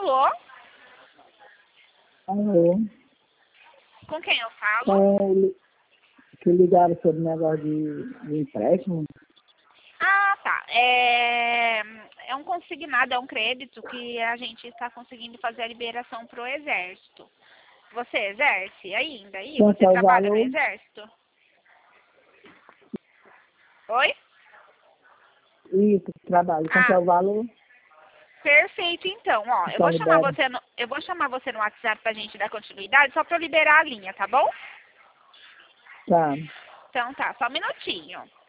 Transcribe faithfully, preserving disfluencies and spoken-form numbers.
Alô? Alô? Com quem eu falo? É, li- que ligaram sobre o negócio de, de empréstimo? Ah, tá. É, é um consignado, é um crédito que a gente está conseguindo fazer a liberação para o Exército. Você exerce ainda aí? Quanto Você é o trabalha no valor? Exército? Oi? Isso, trabalho. Quanto é Ah, o valor? perfeito, então. Ó, eu Então, vou chamar libera. você no, eu vou chamar você no WhatsApp pra gente dar continuidade, só para eu liberar a linha, tá bom? Tá. Então tá, só um minutinho.